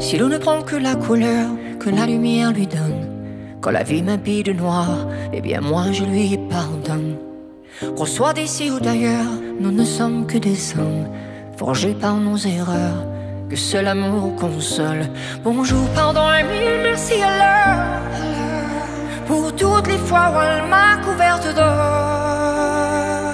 Si l'eau ne prend que la couleur que la lumière lui donne, quand la vie m'habille de noir, eh bien moi je lui pardonne. Qu'on soit d'ici ou d'ailleurs, nous ne sommes que des hommes, forgés par nos erreurs, que seul amour console. Bonjour, pardon et mille merci à l'heure, pour toutes les fois où elle m'a couverte d'or.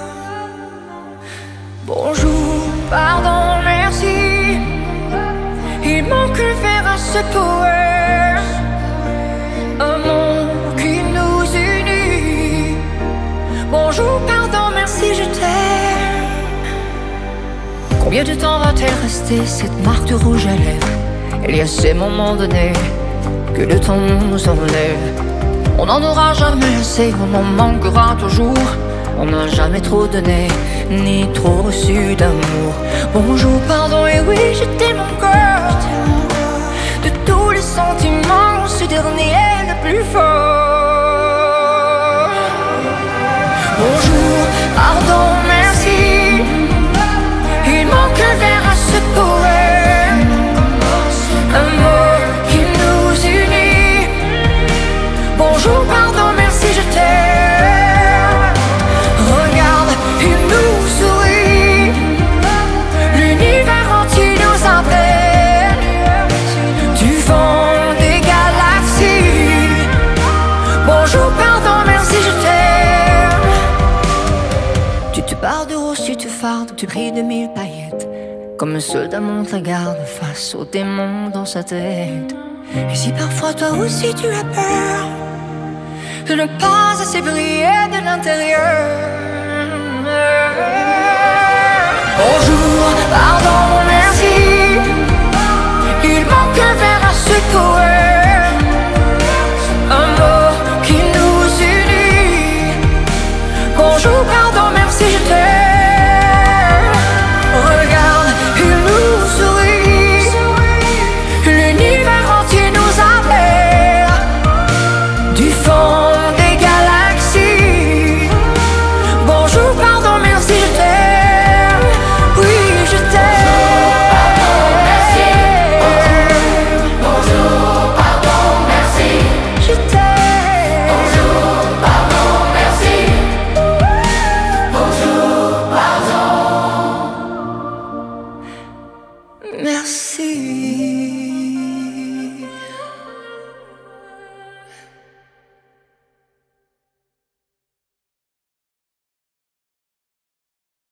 Bonjour, pardon, merci, il manque un vers à ce poème, un mot qui nous unit. Bonjour, pardon, merci, je t'aime. Combien de temps va-t-elle rester cette marque de rouge à lèvres? Il y a ces moments donnés que le temps nous enlève. On n'en aura jamais assez, on en manquera toujours. On n'a jamais trop donné, ni trop reçu d'amour. Bonjour, pardon, et oui, je t'aime encore. De tous les sentiments, ce dernier est le plus fort. Bonjour, pardon, merci, il manque un vers à ce poème, un mot qui nous unit. Bonjour, pardon, merci, je t'aime. Regarde, il nous sourit, l'univers entier nous appelle, du fond des galaxies. Bonjour, pardon, merci, je t'aime. Tu te barres de rose, tu te fardes, tu brilles de mille paillettes, comme un soldat monte la garde face aux démons dans sa tête. Et si parfois toi aussi tu as peur de ne pas assez briller de l'intérieur, bonjour, pardon,